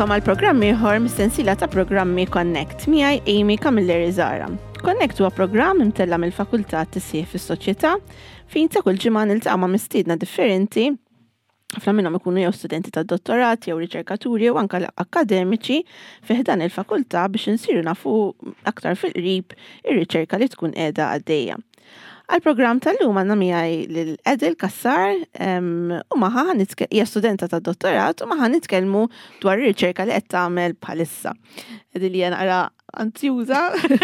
Nilqakom għal programmi ieħor mis-sensiela ta' programmi Connect miegħi Amy Camilleri Zara. Connect huwa programm imtella mill-Fakultà Tisjih fis-Soċjetà fejn ta' kull ġimgħa niltaqgħu ma' mistiedna differenti. Ħafna minnhom ikunu jew studenti ta' dottorat jew riċerkaturi jew anke akademiċi fih dan il-fakultà biex insiru nafu aktar fil-qrib ir-riċerka li tkun qiegħda għaddejja. Għal-programm tal-lum għandna miegħi lil Edil Kassar u magħha hija studenta ta' dottorat u magħha nitkellmu dwar ir-riċerka li qed tagħmel bħalissa. Edil hija naqra anzjuża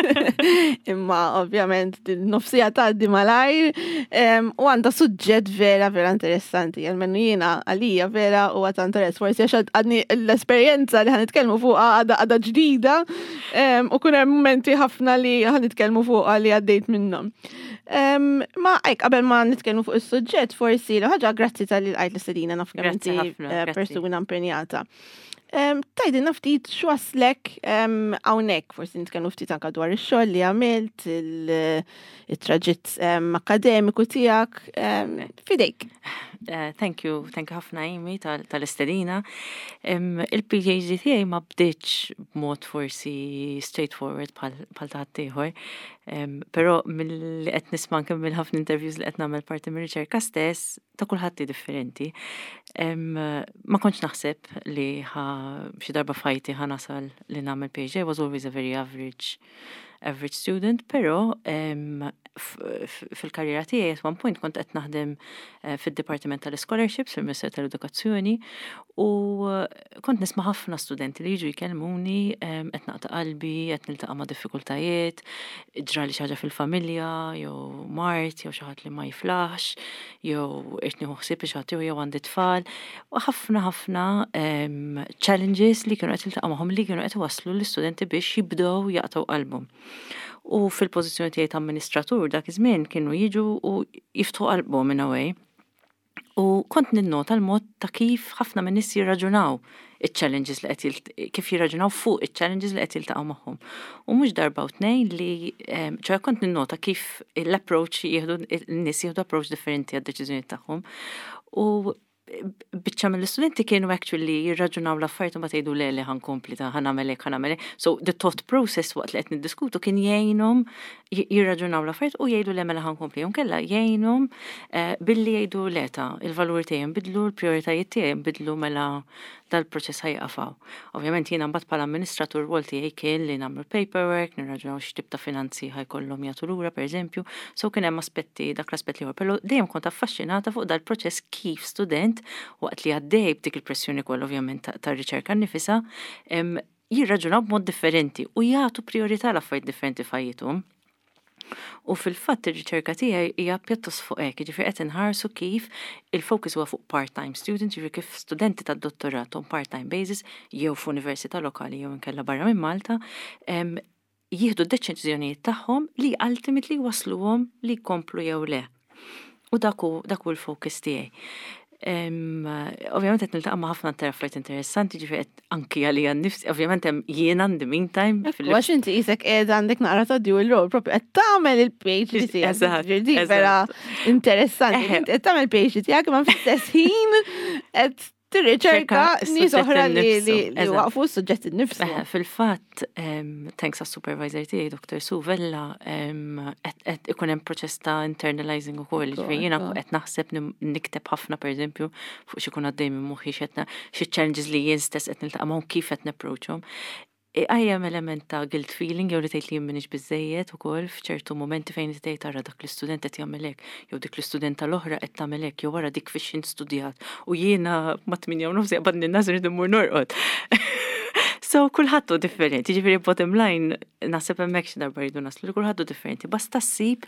imma ovvjament nofsija tgħaddi malajr u għandha suġġett vera interessanti. Almenu jiena għalija vera huwa ta' interess. Forsi għax għadni l-esperjenza li ħanitkellmu fuqha għadha ġdida u kun hemm momenti ħafna li ħanitkellmu fuqha li għaddejt minnhom. Ma qabel ma nitkellmu fuq is-suġġett forsi ħaġa grazzi tal-li qajt l-istedina naf kemm inti persuna impenjata. Tajdinna ftit x'waslek hawnhekk, forsi nitkellmu ftit anke dwar ix-xogħol li għamilt, it-traġitt akademiku tiegħek. Fidejk. Thank you ħafna Amy tal-istedina. Il-PhD tiegħi ma bdietx b'mod forsi straightforward bħal ta' ħaddieħor. Però mill-li qed nisma' anke mill-ħafna interviews li qed nagħmel parti mir-riċerka stess ta' kulħadd differenti. Ma kontx naħseb li xi darba fajti nasal li nagħmel PhD. I was always a very average student, però fil-karriera tiegħi at one point kont qed naħdem fid-Dipartiment tal-Scholarships fil-Ministeru tal-Edukazzjoni u kont nisma' ħafna studenti li jiġu jkellmuni qed naqta' qalbi, qed niltaqa' ma' diffikultajiet, ġrali xi ħaġa fil-familja, jew mart, jew xi ħadd li ma jiflaħx, jew qed nieħu ħsieb xi ħadd jew għandi tfal, u ħafna challenges li kienu qed jiltaqa' magħhom li kienu qed iwasslu l-istudenti biex jibdew jaqtaw qalbhom. U fil-pożizzjoni tiegħi ta' amministratur dak iż-żmien kienu jiġu u jiftħu qalbhom in a way. U kont ninnota l-mod ta' kif ħafna minn nies jirraġunaw iċ-challenges li kif jirraġunaw fuq iċ-challenges li qed jiltaqgħu magħhom. U mhux darba u tnejn li ċoħe kont ninnota kif l-approach n-nies jieħdu approach differenti għad-deċiżjonijiet tagħhom. U biċċa mill-istudenti kienu actually jirraġunaw l-affarijiet u ma tgħidu le ħankompli ta' ħanagħmel hekk. So the thought process waqt li qed niddiskutu kien jgħinhom jirraġunaw l-affarijiet u jgħidu le mela ħankompli. Jew kellha jgħinhom billi jgħidu le il-valuri tiegħi nbidlu, l-prijoritajiet tiegħi nbidlu mela dal-proċess ħajqafaw. Ovvjament jiena mbagħad bħala amministratur rwol tiegħi kien li nagħmlu paperwork, nirraġunaw x'tip ta' finanzi ħajkollhom jagħtu lura pereżempju, so kien hemm aspetti dak l-aspett ieħor. Però dejjem kont affaxxinata fuq dal-proċess kif student waqt li għaddej b'dik il-pressjoni kollha ovvjament tar-riċerka nnifisha jirraġunaw b'mod differenti u jagħtu priorità l-affarijiet differenti f'ħajjithom. U fil-fatt ir-riċerka tiegħi hija pjuttost fuq hekk, jiġifieri qed inħarsu kif il-focus huwa fuq part-time students, jiġifieri kif studenti tad-dottorat on part-time basis jew f'università lokali jew inkella barra minn Malta jieħdu d-deċiżjonijiet tagħhom li ultimately wasluhom li jkomplu jew le. U dak hu l-focus tiegħi. Ovvjament qed niltaqa' ma' ħafna affarijiet interessanti, ġifieri anki għalija nnifsi, ovvjament hemm jien għandi meantime. Għax inti qisek qiegħda gandek naqra ta' dual role, proprju qed tagħmel il-PhD tiegħek. Vera interessanti. Qed tagħmel PhD tiegħek ma fl-istess ħin qed tirriċerka nies oħra li waqfu s-suġġett innifsu. Fil-fatt, thanks għas-supervisor tiegħi Dr. Suvella, qed ikun hemm proċess ta' internalizing ukoll, ġifieri jiena qed naħseb nikteb ħafna pereżempju fuq xi jkun għaddej minn moħħi xi challenges li jien stess qed niltaqa' magħhom kif qed napproachhom. Għajjem element ta' guilt feeling, jew li tgħid li minix biżejjed ukoll f'ċertu momenti fejn tgħid tara dak l-istudent qed jagħmel hekk, jew dik l-istudenta l-oħra qed tagħmel hekk, jew wara dik fix studjat u jiena ma' 8:30 qabad in-nas irid immur norqod. So kulħadd hu differenti, ġifieri bottom line naħseb hemmhekk xi darba jridu naslu li kulħadd hu differenti, basta ssib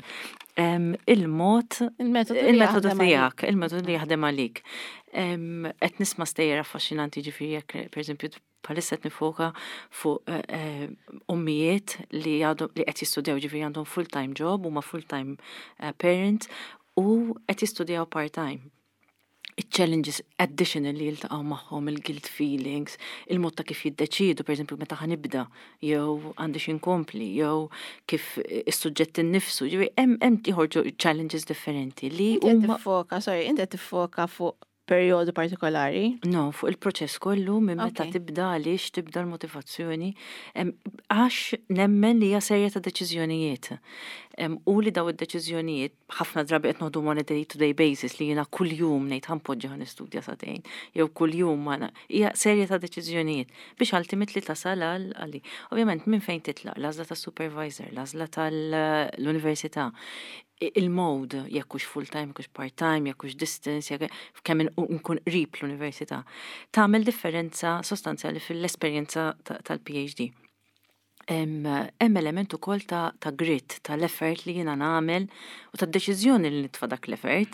il-metodu tiegħek, il-metodu li jaħdem għalik. Qed nisma' stejjer affaxxinanti ġifieri jekk pereżempju bħalissa qed nifoka fuq ommijiet li qed jistudjaw ġifieri għandhom full-time job huma full-time parent u qed jistudjaw part-time. Il-challenges additionally jiltaqgħu magħhom il-guilt feelings, il-mod ta' kif jiddeċiedu, pereżempju meta ħanibda, jew għandi x'inkompli, jew kif is-suġġett innifsu, ġifieri hemm tieħorġu challenges differenti li huma inti qed tiffoka fuq perjodu partikolari? No, fuq il-proċess kollu minn meta Okay. tibda għaliex tibda l-motivazzjoni għax nemmen li hija serje ta' deċiżjonijiet. U li daw id-deċiżjonijiet ħafna drabi qed noħdu on a day-to-day basis li jiena kuljum ngħid ħanpoġġi ħanistudja satejn jew kuljum hija serje ta' deċiżjonijiet biex ultimately tasal għalli. Ovvjament minn fejn titlaq l-għażla tas-supervisor, l-għażla tal-università, il-mode, jekkux full-time, jekkux part-time, jekkux distance, kemm nkun qrib l-università, tagħmel differenza sostanzjali fil-esperjenza tal-PhD. Hemm element ukoll ta' grit, tal-effort li jiena nagħmel u tad-deċiżjoni li nitfa' dak l-effort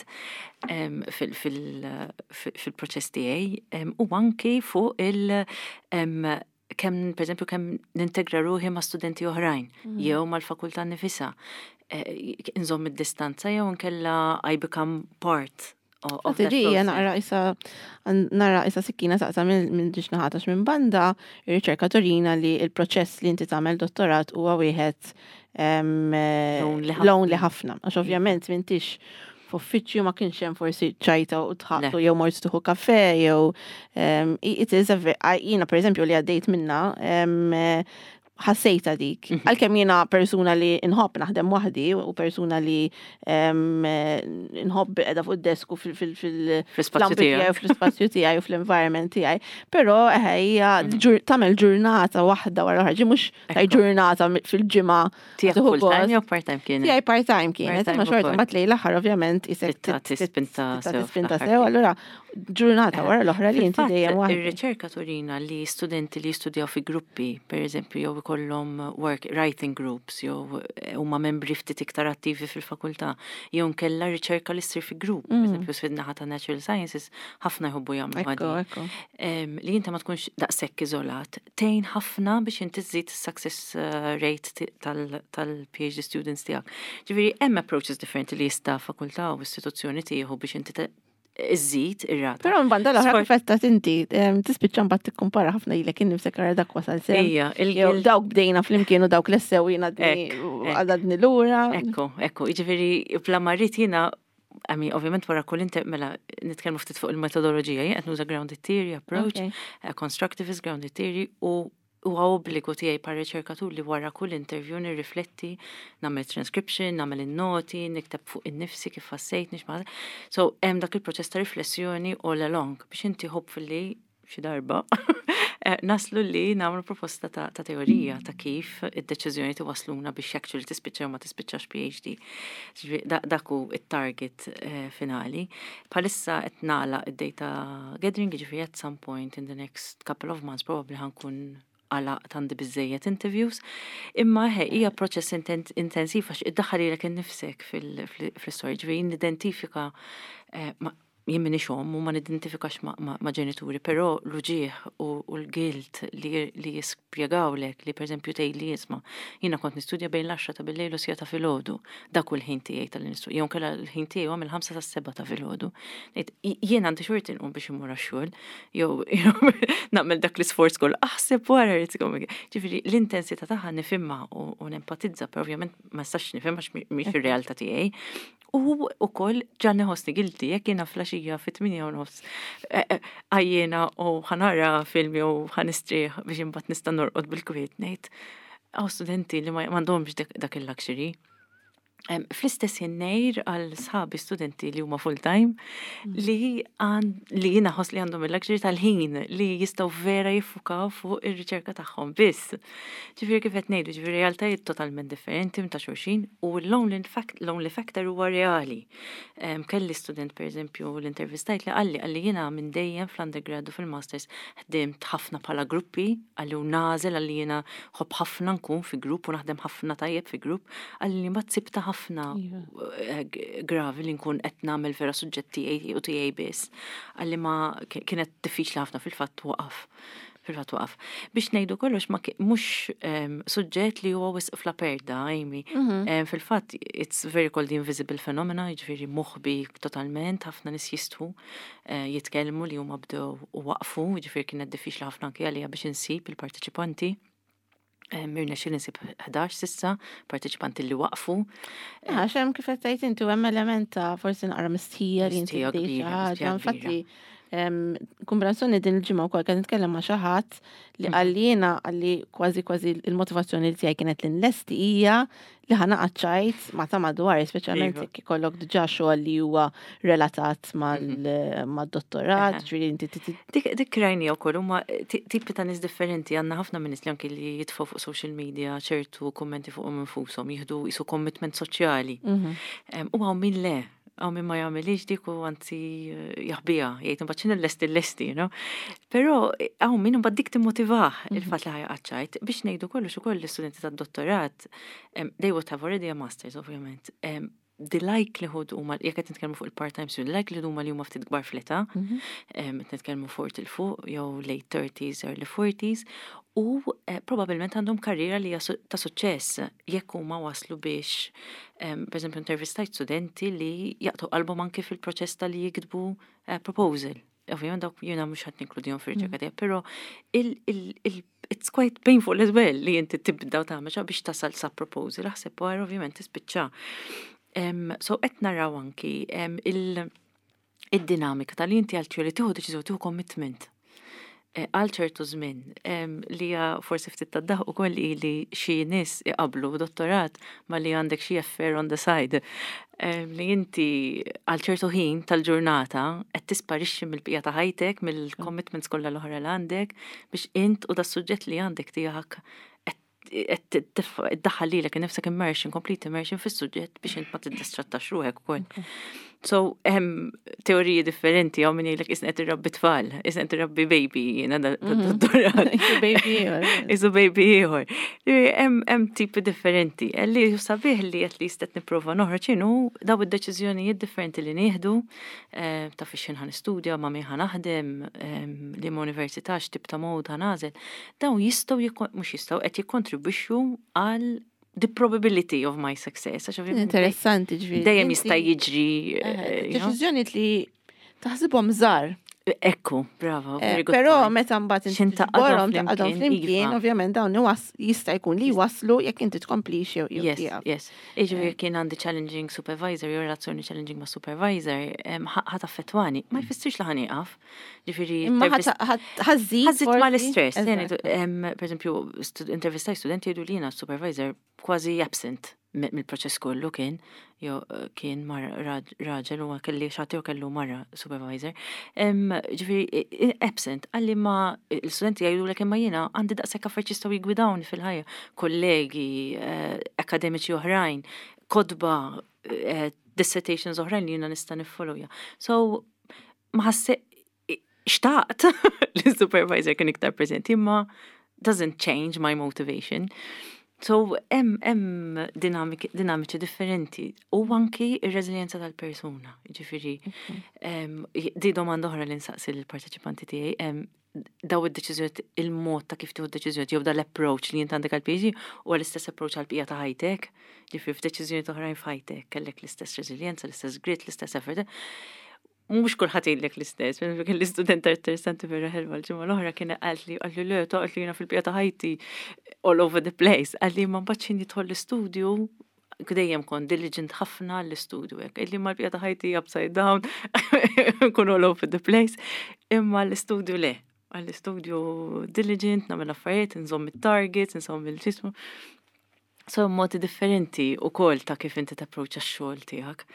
fil-proċess tiegħi u anki fuq kemm pereżempju kemm nintegra ruħi ma' studenti oħrajn jew mal-fakultà nifisha. Inżomm id-distanza jew nkella I become part of that Tiġi, process. nara isa sikkina saqsa minn ġiġnaħatax minn banda, ir-riċerkatorina li il-proċess li inti tagħmel dottorat huwa wieħed lonely ħafna. Għax ovvjament m'intix f'uffiċċju ma kienx hemm forsi ċajta u tħabtu jew mort tieħu kafè jew it is jiena pereżempju li għaddejt minnha ħassejta dik. Għalkemm jiena persuna li nħobb naħdem waħdi u persuna li nħobb qiegħda fuq id-desk u Fl-ispazju tiegħek. fl-ispazju tiegħi u fl-environment tiegħi. Però hija tagħmel ġurnata waħda wara ħarġi mhux taj ġurnata fil-ġimgħa Tiegħek full-time jew part-time kienet? tiegħi part-time kienet, imma xorta ukoll. mbagħad lejn l-aħħar ovvjament isek Tispinta sew tispinta fl-aħħar sew, allura ġurnata wara l-oħra li inti dejjem waħda. Ir-riċerka turina li studenti li jistudjaw fi gruppi, pereżempju, jew ikollhom writing groups, jew huma membri ftit iktar attivi fil-fakultà, jew nkella riċerka li ssir fi grupp, pereżempju fid-naħa ta' Natural Sciences, ħafna jħobbu jagħmlu Ekku. li inti ma tkunx daqshekk iżolat, tgħin ħafna biex inti żżid is-success rate tal-PhD students tiegħek. Ġifieri hemm approaches differenti li jista' fakultà u istituzzjoni tieħu biex inti iżżid ir-rata. Però mbagħad l-oħra kif qed inti tispiċċa mbagħad tikkumpara ħafna ilek kien nifsek ara dak wasal sew. Ejja, Jew dawk bdejna flimkien u dawk lessew jiena għadadni lura. Ekku, jiġifieri bla marrit jiena ovvjament wara kull mela nitkellmu ftit fuq il-metodoloġija, qed nuża grounded theory approach, constructivist grounded theory u obbligu tiegħi par riċerkatur li wara kull interview nirrifletti, nagħmel transcription, nagħmel in-noti, nikteb fuq innifsi kif ħassejt nixma'. So hemm dak il-proċess ta' riflessjoni all along biex inti hopefully xi darba naslu li nagħmlu proposta ta' teorija ta' kif id-deċiżjoni tiwasluna biex actually tispiċċa ma tispiċċax PhD. Dak hu it-target finali. Bħalissa qed nagħlaq id-data gathering, jiġifieri at some point in the next couple of months probably ħankun għalaq tandi bizzejiet interviews, imma hija proċess intensiv għax iddaħħalilek innifsek fil-storja, ġifieri nidentifika jien minix u ma nidentifikax ma' ġenituri, però l-uġieħ u l-gilt li jispjegawlek li pereżempju tgħidli jisma' jiena kont nistudja bejn l-10 ta' bil-lejl u 6 ta' filgħodu, dak hu l-ħin tiegħi tal-nistudja, jew kellha l-ħin tiegħi huwa mill-5 tas-7 ta' filgħodu. Jien għandi xorti nqum biex imur għax-xogħol, jew nagħmel dak l-isforz kollu, aħseb wara rid tkun. Ġifieri l-intensità tagħha nifhimha u nempatizza, però ovvjament ma nistax nifhimha mhix ir-realtà tiegħi. U ukoll ġanni ħossni gilti, jekk jiena flaxija fit-8:30 għajjena u ħanara film jew ħanistrieħ biex imbagħad nista' norqod bil-kwiet ngħid studenti li m'għandhomx dak il-luxury. Fl-istess jennejr għal sħabi studenti li huma full-time li jiena ħoss li għandhom il-luxury tal-ħin li jistgħu vera jiffukaw fuq ir-riċerka tagħhom biss. Ġifieri kif qed ngħidu, ġifieri realtajiet totalment differenti ta' xulxin u l-lonely factor huwa reali. Kelli student pereżempju l-intervistajt li qalli jiena minn dejjem fl-undergrad u fil-masters ħdimt ħafna bħala gruppi, għalli hu nażel għalli jiena ħobb ħafna nkun fi grupp u naħdem ħafna tajjeb fi grupp, għalli ma tsibta ħafna gravi li nkun qed nagħmel vera suġġetti u tiegħi biss. Għalli ma kienet diffiċli ħafna fil-fatt waqaf. Biex ngħidu kollox mhux suġġett li huwa wisq fl-aperta, Amy. Fil-fatt it's very called the invisible phenomena, jiġifieri moħħbi totalment, ħafna nies jistħu jitkellmu li huma bdew u waqfu, jiġifieri kienet diffiċli ħafna anke għalija biex insib il-parteċipanti. Mirna xil nsib 11 sissa, parteċipanti li waqfu. Għaxem kif għattajt intu għem elementa forsi naqra mistija li inti bdej ħaġa, infatti kumbrazzjoni din il-ġimgħa wkoll kien nitkellem ma' xi ħadd li għallina għalli kważi il-motivazzjoni li tiegħi kienet l-inlesti hija li ħana qaċċajt ma ta' madwar, speċjalment jekk ikollok diġà xogħol li huwa relatat mad-dottorat, ġifieri inti dik rajni wkoll huma tipi ta' nies differenti, għandna ħafna minn nies li anke li jitfgħu fuq social media ċertu kummenti fuqhom infushom jieħdu isu commitment soċjali. U hawn min le. Għaw minn ma jgħamilix dik u għanzi jaħbija, jgħid mbaċin l-lesti, no? Pero għaw minn mbad dik timmotivaħ il-fat li ħajqaċċajt biex nejdu kollox ukoll l-istudenti tad-dottorat, they would have already a master's, ovvjament. The likelihood huma jekk qed nitkellmu fuq il-part-time student, the likelihood huma li huma ftit kbar fl-età, qed nitkellmu fuq il-fuq jew late 30s, early 40s, u probabbilment għandhom karriera li ta' suċċess jekk huma waslu biex per esempio intervistajt studenti li jaqtu qalbhom anke fil-proċess ta' li jikdbu proposal. Ovvijament dawk jiena mhux ħadd ninkludihom fir-riċerka tiegħek, però it's quite painful as well li inti tibda tagħmel biex tasal sa proposal, aħseb wara ovvjament tispiċċa. So qed naraw anki il-dinamika tal inti għal li tieħu deċiżjoni tieħu commitment għal ċertu żmien li forsi ftit taddaħ ukoll li xi nies iqablu dottorat ma li għandek xi affair on the side li inti għal ċertu ħin tal-ġurnata qed tisparixxi mill-bqija ta' ħajtek mill-commitments kollha l-oħra li għandek biex int u das-suġġett li għandek tiegħek id-daħħal lilek innifsek complete immersion fis-suġġett biex int ma tiddistrattax ruħek ukoll. So, teoriji differenti għaw minn jilek isnet irrabbi tfal, isnet irrabbi baby, jena da-dottorat. Isu baby ieħor. Hemm tipi differenti. Li sabiħ li at least qed nipprova noħroġ ċinu daw id-deċiżjonijiet differenti li nieħdu ta' fiex ħan istudja ma' min ħan naħdem li ma' università x'tip ta' mod ħan nażel. Dawn jistgħu mhux jistgħu qed jikkontribwixxu għal the probability of my success. Interessanti ġviri. Dejjem jista' jiġri. Deċiżjoni li taħsibhom żgħar. Ekku, bravo. Però meta mbagħad inti taqgħodhom flimkien, ovvjament dawn jista' jkun li waslu jekk inti tkomplix jew Yes. Jiġifieri kien għandi challenging supervisor, jew relazzjoni challenging ma' supervisor, ħadd affettwani, ma jfissirx li ħanieqaf. Ġifieri ħażid ma l-istress. Pereżempju, intervistaj studenti jgħidu li jiena supervisor kważi absent mill-proċess kollu kien mara raġel u kelli xati u kellu mara supervisor. Ġifieri absent għalli ma l-studenti jgħidu l imma jiena għandi daqshekk affarijiet jistgħu jigwidawni fil-ħajja, kollegi, akademiċi oħrajn, kodba, dissertations oħrajn li jiena nista' niffollowja. So ma xtaqt li supervisor kien iktar preżenti imma doesn't change my motivation. So, hemm dinamiċi differenti u anki ir-reżiljenza tal-persuna. Ġifieri, di domanda oħra li nsaqsi l-parteċipanti tiegħi, daw id-deċiżjonijiet il-mod ta' kif tieħu d-deċiżjonijiet jew dal-approach li jint għandek għall-PhD u l-istess approach għall-bqija ta' ħajtek. Ġifieri f'deċiżjonijiet oħrajn f'ħajtek kellek l-istess reżiljenza, l-istess grit, l-istess effort. Mux kulħadd jgħidlek l-istess, kien l-istudent interessanti vera ħelwa l-ġimgħa l-oħra kien qalt li le toqgħod li jiena fil-bqija ta' ħajti all over the place. Għalli ma mbagħad jidħol l-istudju dejjem kon diligent ħafna l-istudju hekk. Illi ma l-bqija ta' ħajti upside down, kun all over the place. Imma l-istudju le. Għall-istudju diligent, nagħmel affarijiet, nżomm it-targets, nżomm il-ġismu. So modi differenti ukoll ta' kif inti tapproċċa x-xogħol tiegħek.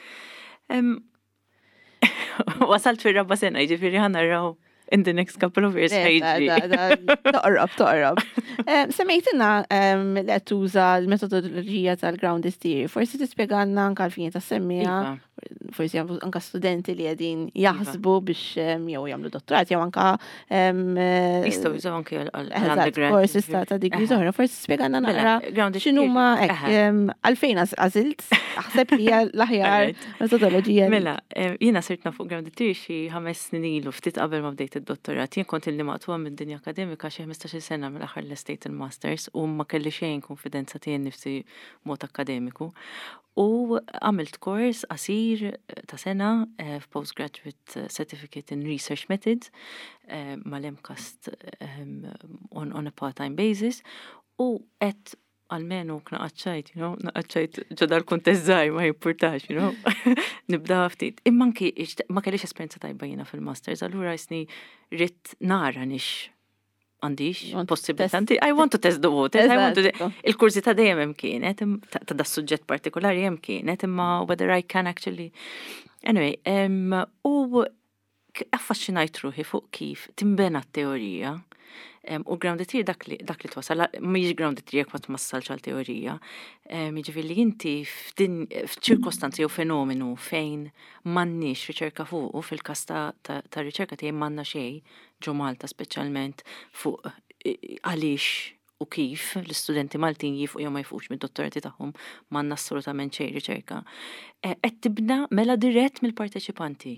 Wasalt fil-rabba sena, ġifiri ħanarraw in the next couple of years ħajġi. Toqrab. Semmejtina li tuża l-metodologija tal-grounded theory. Forsi tispjegalna anka l-fini ta' semmija, forsi anka studenti li għedin jaħsbu biex jew jagħmlu dottorat, jew anka jistgħu jużaw anke għall-undergrad. Forsi ta' digri oħra, forsi tispjegalna naqra x'inhuma għalfejn għażilt aħseb li hija l-aħjar metodoloġija. Mela, jiena sirtna fuq grounded theory xi 5 snin ilu ftit qabel ma bdejt id-dottorat. Jien kont illi maqtuha mid-dinja akademika xi 15-il sena mill-aħħar l-estate il-masters u ma kelli xejn konfidenza tiegħi nnifsi mod akademiku. U għamilt kors qasir ta' sena f'postgraduate certificate in research methods mal-MCAST on a part-time basis U qed għalmenu naqaċċajt, naqaċċajt ġodda l-kuntest żgħir ma jimpurtax, nibda ftit. Imma anki ma kellix esperjenza tajba jiena fil-masters, allura jisni rrid nara nix għandix possibilità. I want to test the waters, il-kurzita dejjem hemm kienet, ta' da suġġett partikolari hemm kienet, imma whether I can actually. Anyway, u affaxxinajt ruħi fuq kif timbena t-teorija. U grounded theory dak li twasal, mhijiex grounded theory jekk ma tmassalx għal teorija. Jiġifieri inti f'ċirkostanzi jew fenomenu fejn m'għandniex riċerka fuq fil-każ ta' riċerka tiegħi m'għandna xejn ġo Malta speċjalment fuq għaliex u kif l-istudenti Maltin jifqu jew ma jifqux mid-dottorati tagħhom m'għandna assolutament xejn riċerka. Qed tibda mela dirett mill-parteċipanti,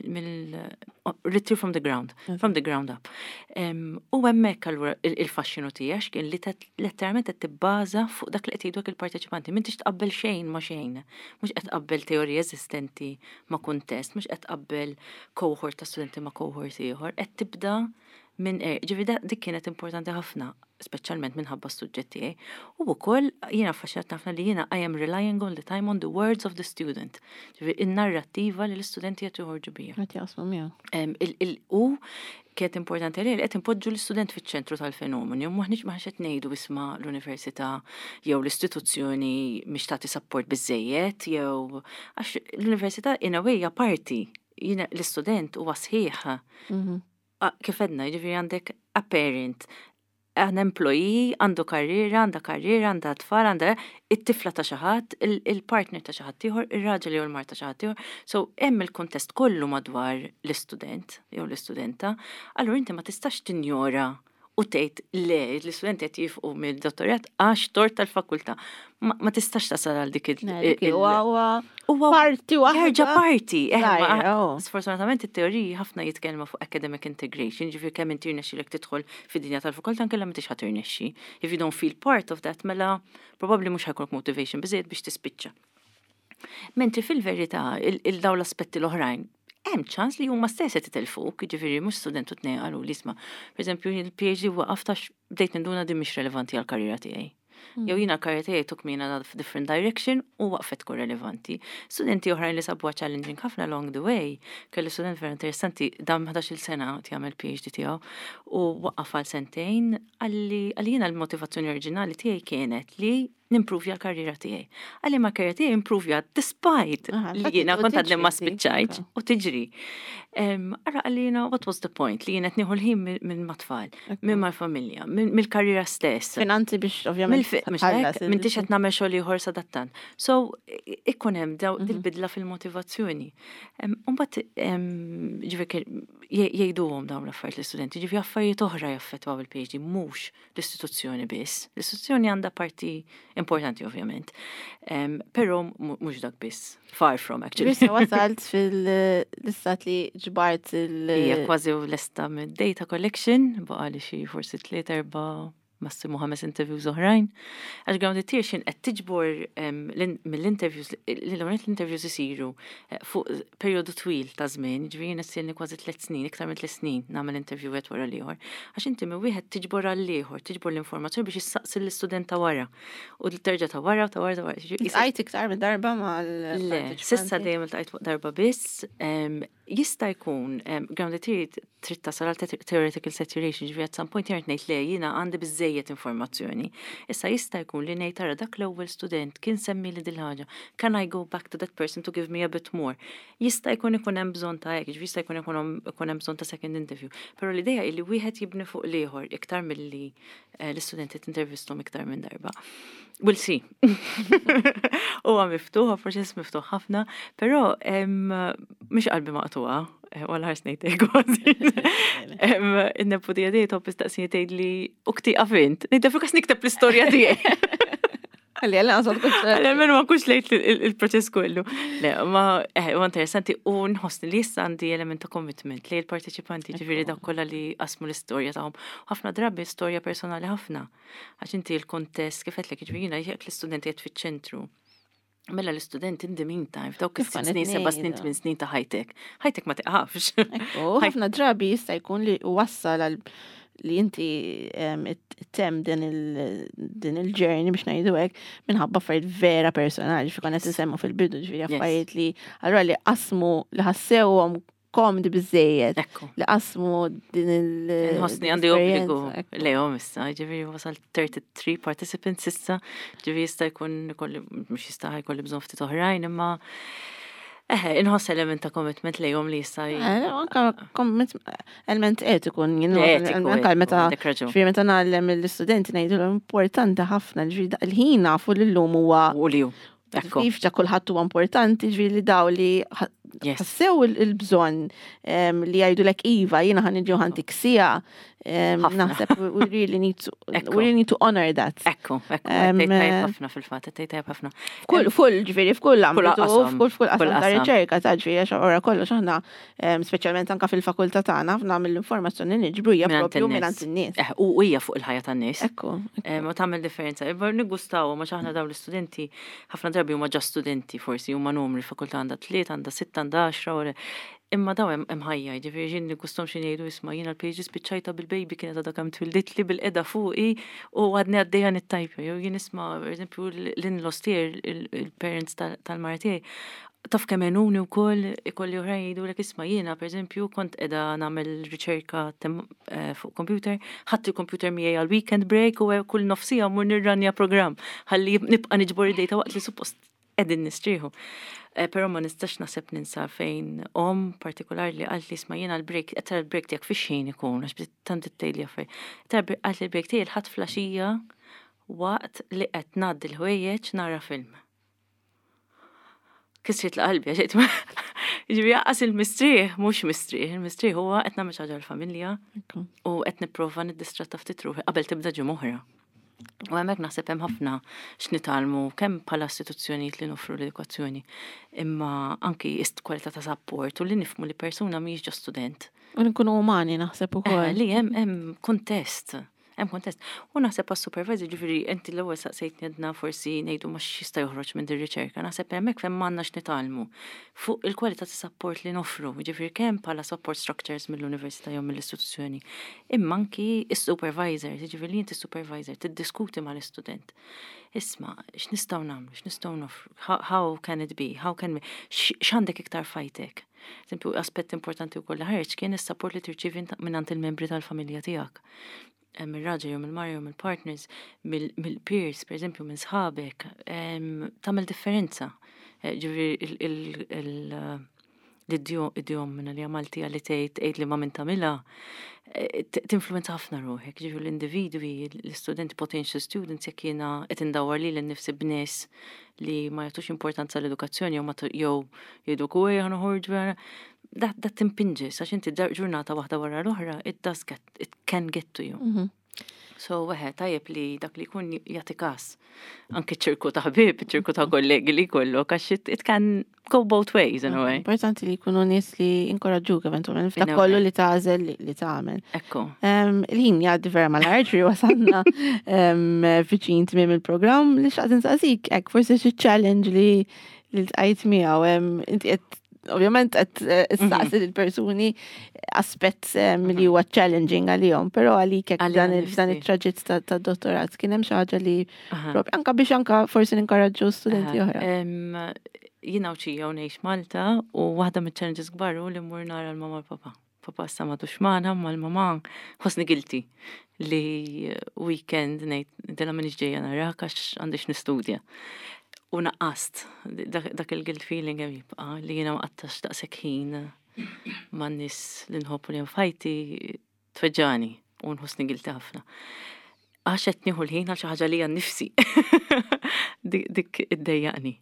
retrieve from the ground up. U hemmhekk allura il-faxxinu tiegħek kien li letteralment qed tibbaża fuq dak li qed jgħidulek il-parteċipanti. M'intix tqabbel xejn ma' xejn. Mhux qed tqabbel teorija eżistenti ma' kuntest, mhux qed tqabbel cohort ta' studenti ma' cohort ieħor, qed tibda minn ġifieri dik kienet importanti ħafna, speċjalment minħabba suġġett tiegħi. U wkoll jiena affaxxjat ħafna li jiena I am relying all the time on the words of the student. Ġifieri in-narrattiva li l-istudenti qed joħorġu biha. Qed jasmu miegħu. U kienet importanti li qed impoġġu l-istudent fiċ-ċentru tal-fenomenu, m'aħniex ma qed ngħidu isma' l-università jew l-istituzzjoni mhix tagħti support biżejjed jew għax l-università in a way parti. Jiena l-istudent huwa sħiħ. Kif edna, ġifieri għandek a parent, an employee, għandu karriera, għandha tfal, għandha it-tifla ta' xi ħadd, il-partner ta' xi ħadd ieħor, ir-raġel jew il-mar ta' xi ħadd ieħor. So hemm il-kuntest kollu madwar l-istudent jew l-istudenta, allura inti ma tistax tinjora u tgħid le l-istudenti qed jifqu mill-dottorat għax tort tal-fakultà. Ma tistax tasal għal dik huwa parti waħda. Jerġa' parti. Sfortunatament it-teoriji ħafna jitkellmu fuq academic integration, ġifieri kemm inti rnexxielek tidħol fid-dinja tal-fakultà anke m'intix ħadd tirnexxi. If you don't feel part of that, mela probabbli mhux ħajkollok motivation biżejjed biex tispiċċa. Mentri fil-verità il-daw l-aspetti l-oħrajn hemm ċans li huma stess qed itelfuk, jiġifieri mhux student u tnejn qalu li isma', pereżempju il-PhD waqaf tax bdejt ninduna din mhix relevanti għall-karriera tiegħi. Jew jiena l-karriera tiegħi took me in a different direction u waqfet tkun relevanti. Studenti oħrajn li sabuha challenging ħafna along the way, kelli student vera interessanti dam 11-il sena jagħmel PhD tiegħu u waqaf għal sentejn għalli jiena l-motivazzjoni oriġinali tiegħi kienet li nimprovja l-karriera tiegħi. Għalli ma karriera tiegħi improvja despite li jiena kont għadlem ma spiċċajt u tiġri. Ara għalli jiena what was the point li jiena tnieħu l-ħin minn matfall, minn mal-familja, mill-karriera stess. Finanzi biex ovvjament m'intix qed nagħmel xogħol ieħor sadattan. So ikun hemm dil-bidla fil-motivazzjoni. Mbagħad ġifieri jgħiduhom dawn l-affarijiet l-istudenti, ġifieri affarijiet oħra jaffettwaw il-PhD mhux l-istituzzjoni biss. L-istituzzjoni għandha parti importanti ovvjament. Però mhux dak biss. Far from actually. Bissa wasalt fil-istat li ġbart Hija kważi lesta mid-data collection, baqa li xi forsi 3-4 massimu 5 interviews oħrajn. Għax grounded theory xin qed tiġbor mill-interviews l-interviews isiru fuq perjodu twil ta' żmien, ġifieri nessilni kważi 3 snin, iktar minn 3 snin nagħmel interview wara l-ieħor. Għax inti minn wieħed tiġbor għall-ieħor, tiġbor l-informazzjoni biex issaqsi l-istudent ta' wara. U terġa' ta' wara. Tqajt iktar minn darba mal. Le, sissa dejjem iltqajt darba biss. Jista' jkun grounded theory trid tasal għal theoretical saturation, ġifieri at some point jgħid ngħid le jiena għandi biżejjed informazzjoni. Issa jista' jkun li ngħid tara dak l-ewwel student kien semmi li din ħaġa. Can I go back to that person to give me a bit more? Jista' jkun ikun hemm bżonn ta' hekk, jista' jkun hemm bżonn ta' second interview. Però l-idea li wieħed jibni fuq l-ieħor iktar milli l-istudenti tintervistom iktar minn darba. We'll see. Huwa miftuħ, proċess miftuħ ħafna, però mhix qalbi maqtuqa, wala ħars ngħidlek kważi. In-neputija tiegħi top istaqsini tgħidli ukti qafint. Ngħidha fuq nikteb l-istorja tiegħi. Għalli minn ma kux lejt il-proċess kollu. Le, ma interessanti u nħossni li jissa għandi element ta' commitment li l-parteċipanti ġifiri dak kollha li qasmu l-istorja tagħhom. Ħafna drabi storja personali ħafna. Għax inti l-kontest kif qedlek ġifieri jekk l-istudenti qed fiċ-ċentru. Mela l-istudent in the meantime, f'dawk is-6 snin, 7 snin, 8 snin ta' ħajtek. Ħajtek ma tiqafx. Ħafna drabi jista' jkun li wassal għal li inti tem din il-journey biex ngħidu hekk minħabba affarijiet vera personali fi konet isemmu fil-bidu ġifieri affarijiet li allura li qasmu li ħassewhom komdi biżejjed li qasmu din Nħossni għandi obbligu lejhom issa, ġifieri wasal 33 participants issa, ġifieri jista' jkun mhux jista' jkolli bżonn ftit oħrajn imma inħoss element ta' commitment lejhom li jista' element etiku anke meta meta nagħlem l-istudenti ngħidulhom importanti ħafna il-ħin nafu li llum huwa kif ġa kulħadd huwa importanti ġifieri li daw li ħassew il-bżonn li jgħidulek iva jiena ħaniġi ħantik sija naħseb we really need to honor that. Ekku, tejtajb ħafna fil-fatt, tejtajb ħafna. F'kull ġifieri f'kull ambitu, f'kull qasam ta' riċerka ta' ġifieri għax ora kollox aħna speċjalment anke fil-fakultà tagħna nagħmel l-informazzjoni niġbru hija proprju mingħand in-nies. U hija fuq il-ħajja tan-nies. Ekku. Ma tagħmel differenza. Niggustaw ma aħna dawn l-istudenti ħafna drabi huma ġa studenti forsi huma numri fakultà għandha 3, għandha 6, għandha 10 imma daw hemm ħajja, ġifieri ġien nigustom xi ngħidu isma' jiena l-pages spiċċajta bil-baby kienet għadha kemm twilditli bil-qeda fuqi u għadni għaddejja nittajpa. Jew jien nisma' pereżempju l-in-laws tiegħi il-parents tal-mara tiegħi taf kemm għenuni wkoll ikolli oħrajn jgħidulek isma' jiena pereżempju kont qiegħda nagħmel riċerka fuq computer, ħadd il-computer miegħi għal weekend break u kull nofsija mmur nirranja programm ħalli nibqa' niġbor id-dejta waqt li suppost qegħdin nistrieħu. Però ma nistax naħseb ninsa fejn partikolari li qalt li isma' jiena l-break, qed l-break tiegħek fix-xejn ikun għax tant ittejli affarijiet. Qalt li l-break tiegħi l-ħadd flaxija waqt li qed ngħaddi l-ħwejjeġ nara film. Kisret l-qalbi għax ġifieri jaqqas il-mistrieħ mhux mistrieħ, il-mistrieħ huwa qed nagħmel xi ħaġa l-familja u qed nipprova niddistratta ftit ruħi qabel tibda ġimgħa oħra. U hemmhekk naħseb hemm ħafna x'nitalmu kemm bħala istituzzjonijiet li nofru l-edukazzjoni imma anki kwalità ta' support u li nifhmu li persuna mhijiex ġo student. U nkunu umani naħseb ukoll. Li hemm kuntest. U naħseb għas-supervisor ġifieri inti l-ewwel saqsejtni għedna forsi ngħidu ma x'jista' joħroġ minn dir-riċerka. Naħseb hemmhekk fejn m'għandna x'nitalmu fuq il-kwalità ta' support li nofru, ġifieri kemm bħala support structures mill-università jew mill-istituzzjoni. Imma anki is-supervisor, ġifieri inti supervisor tiddiskuti mal-istudent. Isma' x'nistgħu nagħmlu, x'nistgħu nofru, how can it be, x'għandek iktar fajtek. Eżempju, aspett importanti wkoll ħareġ kien is-support li tirċievi mingħand il-membri tal-familja tiegħek. Mill-raġel jew mill-mara jew mill-partners, mill-peers, pereżempju minn sħabek, tagħmel differenza. Ġifieri l-idjom minn li Malti li tgħid li ma minn tagħmilha tinfluwenza ħafna ruħek. Ġifieri l-individwi, l-studenti potential students jekk jiena qed indawwar lili nnifsi b'nies li ma jagħtux importanza l-edukazzjoni jew jgħidu kwejja noħorġu that timpinġis għax inti ġurnata waħda wara l-oħra it can get to you. So tajjeb li dak li jkun jagħti każ anke ċirku ta' ħbieb, ċirku ta' kollegi li jkollok għax it can go both ways in a way. Importanti li jkunu nies li inkoraġġuk eventualment f'dak kollu li tagħżel li tagħmel. Ekku. Il-ħin jgħaddi vera mal-arġri wasalna viċin tmiem il-programm li xaqt insaqsik hekk forsi xi challenge li tqajt miegħu inti qed ovvjament qed issaqsi lill-persuni aspett li huwa challenging għalihom, però għalik hekk dan it-traġett tad-dottorat kien hemm xi ħaġa li propri anke biex anke forsi ninkoraġġu studenti oħra. Jiena uċija ngħix Malta u waħda mit-challenges kbar hu li mmur nara l-mama l-papa. Papa issa m'għadux magħna mal-mama ħossni guilty li weekend ngħid dilha m'iniex ġejja narak għax għandix nistudja. U naqqast, dak il-guilt feeling hemm jibqa' li jiena ma qattax daqshekk ħin man-nies li nħobbu li fajti tweġġani u nħossni guilty ħafna. Għax qed nieħu l-ħin għal xi ħaġa li nifsi. Dik iddejjaqni.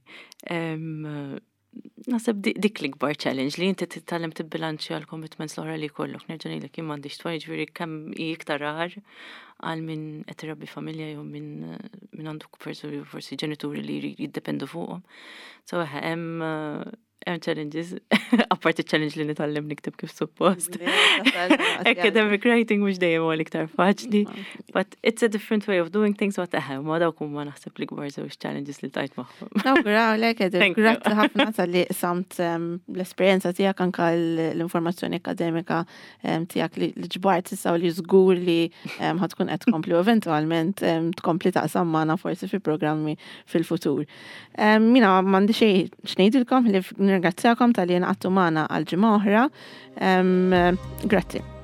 Naħseb dik l-ikbar challenge li inti titgħallem tibbilanċja l-commitments l-oħra li jkollok. Nerġa' ngħidlek jien m'għandix tfal ġifieri kemm iktar rar għal minn qed irabbi familja jew minn għandu forsi ġenituri li jiddependu fuqhom. So hemm challenges, apparti challenge li nitallem niktib kif suppost. Academic writing mux dejjem huwa l-iktar faċli, but it's a different way of doing things what eħem, ma dawk huma naħseb li kbar żewġ challenges li tajt magħhom. Nawgurawlek, grazzi ħafna tal-li samt l-esperjenza tiegħek anke l-informazzjoni akademika tiegħek li ġbart issa li żgur li ħatkun qed tkompli eventwalment tkompli taqsam magħna forsi fi programmi fil-futur. Mina m'għandi xejn xnejdilkom li nirringrazzjakom tal-li nqattu magħna għal ġimgħa oħra. Grazzi.